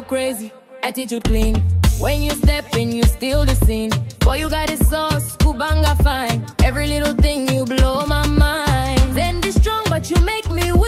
crazy, attitude clean. When you step in, you steal the scene. Boy, you got it sauce, kubanga fine. Every little thing you blow my mind. Then be strong, but you make me weak.